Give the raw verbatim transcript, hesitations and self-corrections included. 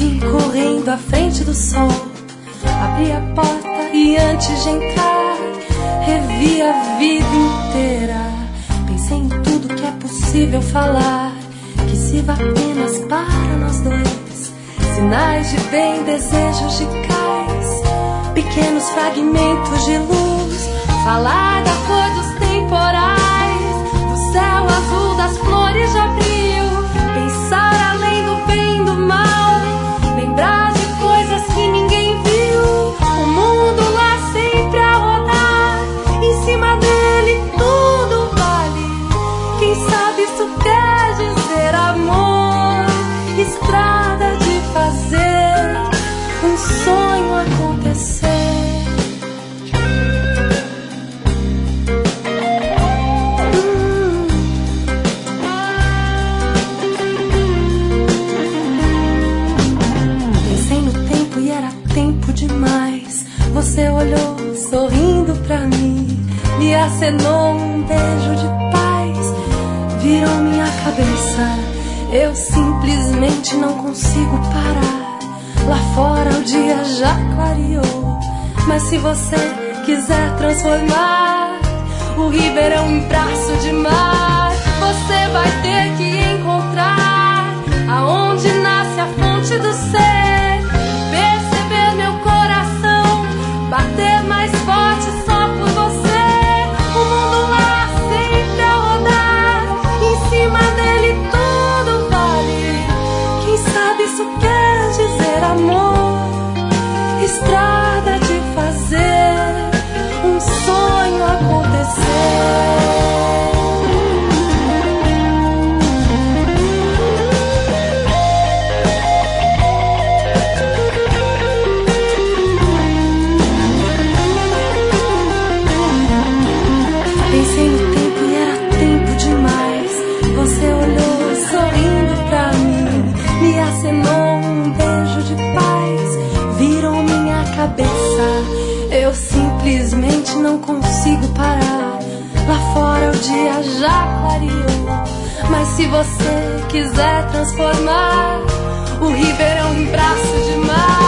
Vim correndo à frente do sol, abri a porta e antes de entrar, revi a vida inteira. Pensei em tudo que é possível falar, que sirva apenas para nós dois. Sinais de bem, desejos de cais, pequenos fragmentos de luz. Falar da cor dos temporais, do céu azul, das flores de abril. Pensar além do bem e do mal, lembrar de coisas que ninguém viu. O mundo lá sempre a rodar, em cima dele tudo vale. Quem sabe isso quer dizer amor, estrada de fazer um sonho acontecer. Demais. Você olhou sorrindo pra mim, me acenou um beijo de paz, virou minha cabeça. Eu simplesmente não consigo parar. Lá fora o dia já clareou, mas se você quiser transformar o Ribeirão em braço de mar, você vai ter que encontrar aonde nasce a fonte do ser. Bater mais forte só por você. O mundo lá sempre a rodar, em cima dele tudo vale. Quem sabe isso quer dizer amor, estrada de fazer um sonho acontecer. Eu simplesmente não consigo parar. Lá fora o dia já clareou, mas se você quiser transformar o Ribeirão em braço de mar,